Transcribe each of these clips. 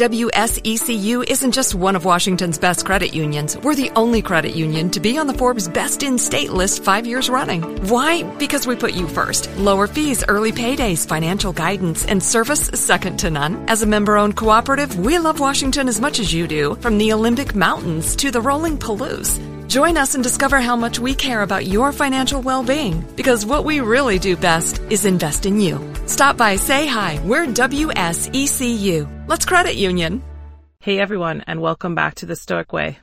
WSECU isn't just one of Washington's best credit unions. We're the only credit union to be on the Forbes Best in State list 5 years running. Why? Because we put you first. Lower fees, early paydays, financial guidance, and service second to none. As a member-owned cooperative, we love Washington as much as you do, from the Olympic Mountains to the rolling Palouse. Join us and discover how much we care about your financial well-being, because what we really do best is invest in you. Stop by, say hi. We're WSECU. Let's credit union. Hey everyone, and welcome back to The Stoic Way.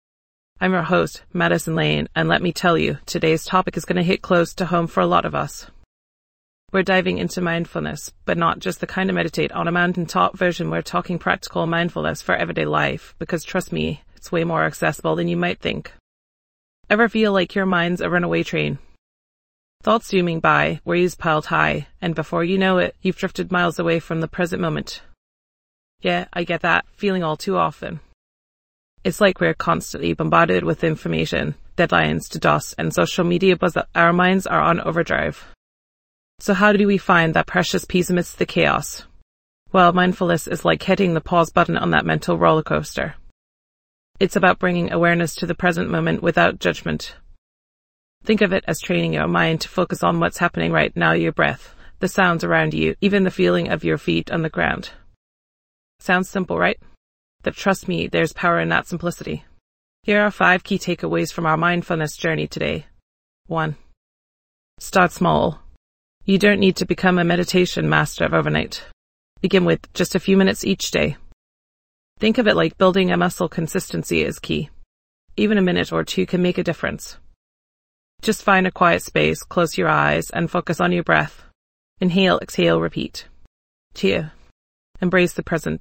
I'm your host, Madison Lane, and let me tell you, today's topic is going to hit close to home for a lot of us. We're diving into mindfulness, but not just the kind of meditate on a mountaintop version. We're talking practical mindfulness for everyday life, because trust me, it's way more accessible than you might think. Ever feel like your mind's a runaway train? Thoughts zooming by, worries piled high, and before you know it, you've drifted miles away from the present moment. Yeah, I get that feeling all too often. It's like we're constantly bombarded with information, deadlines to dust, and social media buzz that our minds are on overdrive. So how do we find that precious peace amidst the chaos? Well, mindfulness is like hitting the pause button on that mental roller coaster. It's about bringing awareness to the present moment without judgment. Think of it as training your mind to focus on what's happening right now, your breath, the sounds around you, even the feeling of your feet on the ground. Sounds simple, right? But trust me, there's power in that simplicity. Here are 5 key takeaways from our mindfulness journey today. 1. Start small. You don't need to become a meditation master overnight. Begin with just a few minutes each day. Think of it like building a muscle. Consistency is key. Even a minute or 2 can make a difference. Just find a quiet space, close your eyes, and focus on your breath. Inhale, exhale, repeat. 2. Embrace the present.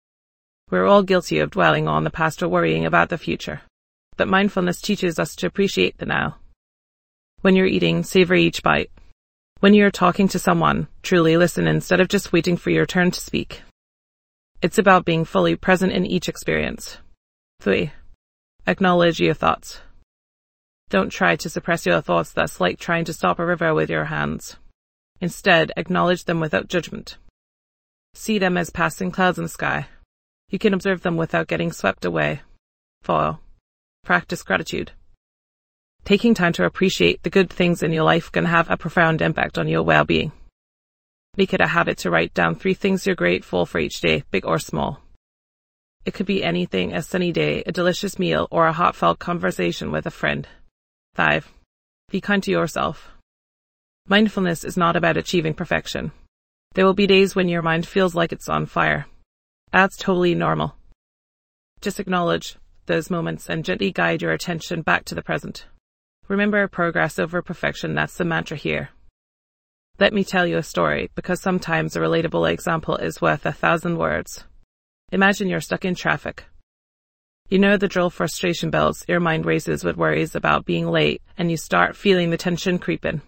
We're all guilty of dwelling on the past or worrying about the future. But mindfulness teaches us to appreciate the now. When you're eating, savor each bite. When you're talking to someone, truly listen instead of just waiting for your turn to speak. It's about being fully present in each experience. 3. Acknowledge your thoughts. Don't try to suppress your thoughts. That's like trying to stop a river with your hands. Instead, acknowledge them without judgment. See them as passing clouds in the sky. You can observe them without getting swept away. 4. Practice gratitude. Taking time to appreciate the good things in your life can have a profound impact on your well-being. Make it a habit to write down 3 things you're grateful for each day, big or small. It could be anything: a sunny day, a delicious meal, or a heartfelt conversation with a friend. 5. Be kind to yourself. Mindfulness is not about achieving perfection. There will be days when your mind feels like it's on fire. That's totally normal. Just acknowledge those moments and gently guide your attention back to the present. Remember, progress over perfection, that's the mantra here. Let me tell you a story, because sometimes a relatable example is worth 1,000 words. Imagine you're stuck in traffic. You know the drill: frustration builds, your mind races with worries about being late, and you start feeling the tension creep in.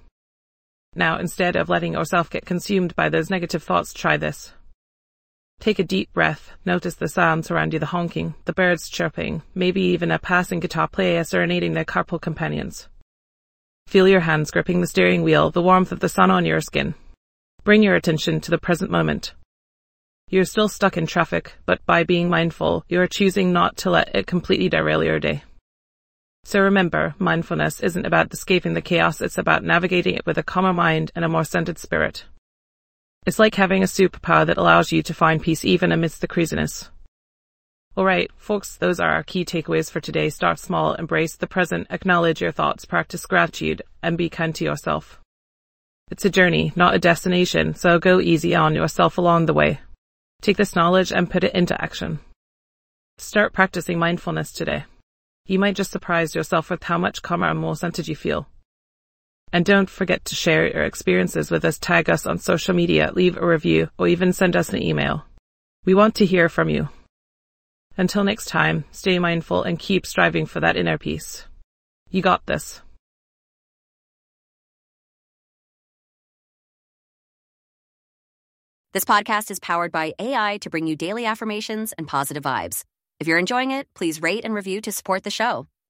Now, instead of letting yourself get consumed by those negative thoughts, try this. Take a deep breath, notice the sounds around you: the honking, the birds chirping, maybe even a passing guitar player serenading their carpool companions. Feel your hands gripping the steering wheel, the warmth of the sun on your skin. Bring your attention to the present moment. You're still stuck in traffic, but by being mindful, you are choosing not to let it completely derail your day. So remember, mindfulness isn't about escaping the chaos, it's about navigating it with a calmer mind and a more centered spirit. It's like having a superpower that allows you to find peace even amidst the craziness. Alright, folks, those are our key takeaways for today. Start small, embrace the present, acknowledge your thoughts, practice gratitude, and be kind to yourself. It's a journey, not a destination, so go easy on yourself along the way. Take this knowledge and put it into action. Start practicing mindfulness today. You might just surprise yourself with how much calmer and more centered you feel. And don't forget to share your experiences with us. Tag us on social media, leave a review, or even send us an email. We want to hear from you. Until next time, stay mindful and keep striving for that inner peace. You got this. This podcast is powered by AI to bring you daily affirmations and positive vibes. If you're enjoying it, please rate and review to support the show.